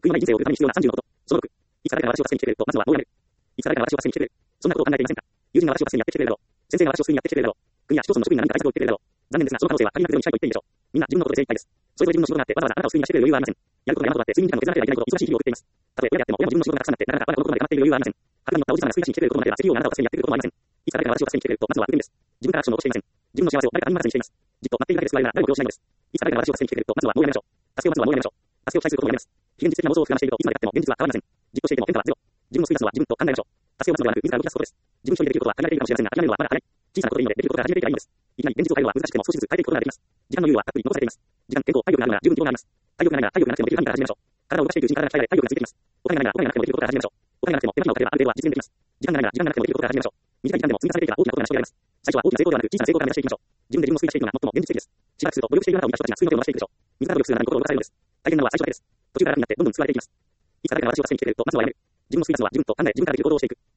悔いのない人生を送るために必要な30のこと。その6。いつか誰かが私を助けに来てくれると、まずは棒をやめる。いつか誰かが私を助けに来てくれる。そんなことを考えていませんか？友人が私を助けにやってきてくれるだろう。先生が私を救いにやってきてくれるだろう。国や市町村の職員が何か対策を言ってくれるだろう。残念ですが、その可能性は限りなくゼロに近いと言っていいでしょう。みんな自分のことで精一杯です。それと自分の仕事があって、わざわざあなたを救いに来てくれる余裕はありません。やることが山ほどあって、睡眠時間も削らなければいけないほど忙しい日々を送っています。たとえ親であっても、親も自分の仕事がたくさんあって、なかなか我が子のことまで頑張っている余裕はありません。墓に乗ったおじさんが救い出しに来てくれることまでは、石油王があなたを助けにやってくることもありません。いつか誰かが私を助けに来てくれると、まずは不便です。自分からアクションを起こしていません。自分の幸せを誰か他人任せにしています。じっと待っているだけで救われるなら誰も利用しないのです。いつか誰かが私を助けに来てくれると、まずはもうやめましょう。助けをまずはもうやめましょう。助けを期待することもやめます。非現実的な妄想を膨らましていると、いつまでやっても現実は変わりません。じっとしていても変化はゼロ。自分を救い出すのは自分と考えましょう。助けを待つのではなく、自ら動き出すことです。自分一人でできることは限られているかもしれませんが、諦めるのはまだ早い。小さなことでいいので、できることから始めていけばいいのです。いきなり現実を変えるのは難しくても少しずつ変えていくことができます。時間の猶予はたっぷり残されています。時間、健康、体力があるなら十分希望があります。体力がないなら体力がなくてもできる範囲から始めましょう。体を動かしていくうちに体が鍛えられ、体力がついてきます。お金がないならお金がなくてもできることから始めましょう。お金がなくても手間暇をかければある程度は実現できます。時間がないなら時間がなくてもできることから始めましょう。短い時間でも積み重ねていけば大きなことが成し遂げられます。最初は大きな成功ではなく小さな成功から目指していきましょう。自分で自分を救い出していくのが最も現実的です。しばらくすると努力しているあなたを見た人たちが救いの手を伸ばしていくでしょう。自ら努力するあなたに心を動かされるのです。大変なのは最初だけです。途中から楽になってどんどん救われていきます。いつか誰かが私を助けに来てくれると、まずはやめる。自分を救い出すのは自分と考え、自分からできる行動をしていく。